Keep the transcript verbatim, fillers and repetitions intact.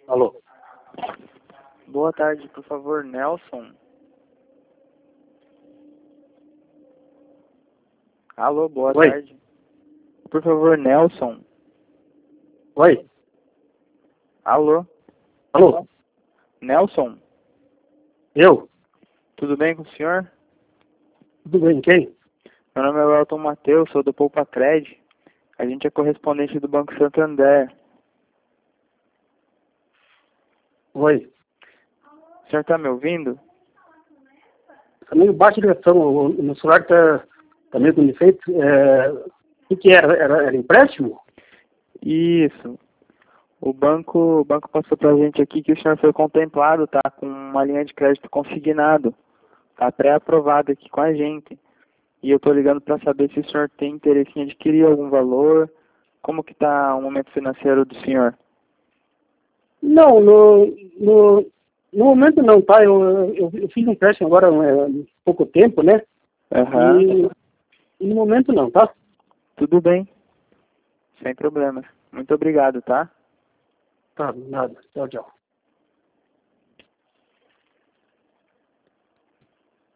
Alô? Boa tarde, por favor, Nelson. Alô, boa Oi. tarde. Por favor, Nelson. Oi? Alô, Alô? Nelson. Eu? Tudo bem com o senhor? Tudo bem, quem? Meu nome é Elton Matheus, sou do Poupacred. A gente é correspondente do Banco Santander. Oi? O senhor está me ouvindo? Tá meio baixa ligação, o o meu celular tá, tá meio com defeito. É, o que que era? Era, era empréstimo? Isso. O banco, o banco passou pra gente aqui que o senhor foi contemplado, tá? Com uma linha de crédito consignado. Tá pré-aprovado aqui com a gente. E eu tô ligando para saber se o senhor tem interesse em adquirir algum valor. Como que tá o momento financeiro do senhor? Não, no, no, no momento não, tá? Eu, eu, eu fiz um empréstimo agora há um, pouco tempo, né? Aham. E, e no momento não, tá? Tudo bem. Sem problemas. Muito obrigado, tá? Tá, nada. Tchau, tchau.